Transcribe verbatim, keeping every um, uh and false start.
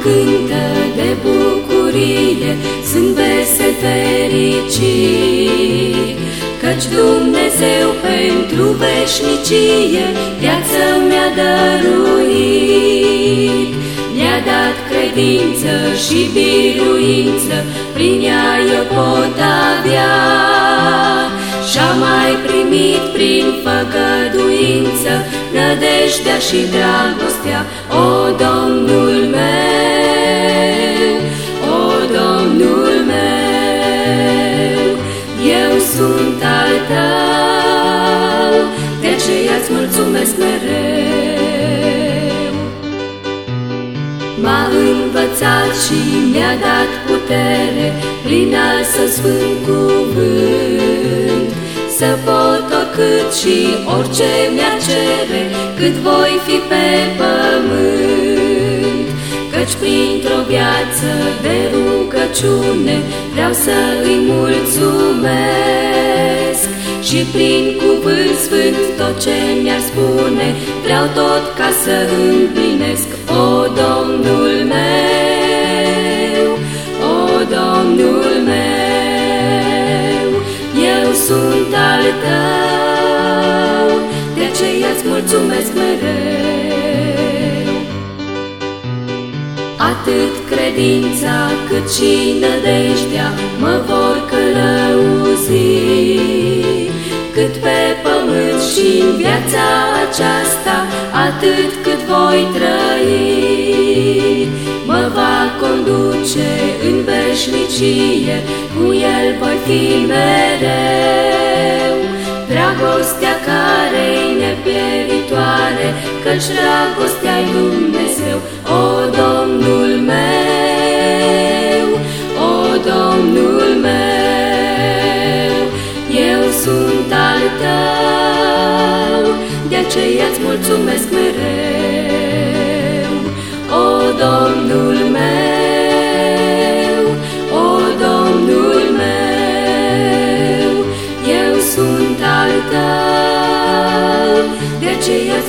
cântă de bucurie, sunt vesel fericit, căci Dumnezeu pentru veșnicie viață mi-a dăruit. Mi-a dat credință și biruință, prin ea eu pot avea, și-am mai primit prin făgăduință nădejdea și dragostea. O, Domnul meu, o, Domnul meu, eu sunt al tău, de aceea-ți mulțumesc mereu. M-a învățat și mi-a dat putere, prin al său sfânt cuvânt, să pot oricât și orice mi-ar cere, cât voi fi pe pământ. Căci printr-o viață de rugăciune vreau să îi mulțumesc, și prin cuvânt sfânt tot ce mi-ar spune vreau tot ca să împlinesc. O, Domnul meu, o, Domnul meu, eu sunt al tău, de aceea-ți mulțumesc mereu. Atât credința cât și nădejdea mă vor călăuzi, cât pe pământ și în viața aceasta, atât cât voi trăi, mă va conduce în veșnicie, cu el voi fi mereu. Dragostea care-i nepieritoare, căci dragostea-i Dumnezeu. O, Domnul meu, o, Domnul meu, eu sunt al tău, de aceea-ți mulțumesc mereu. O, Domnul meu, o, Domnul meu, eu sunt al tău, de aceea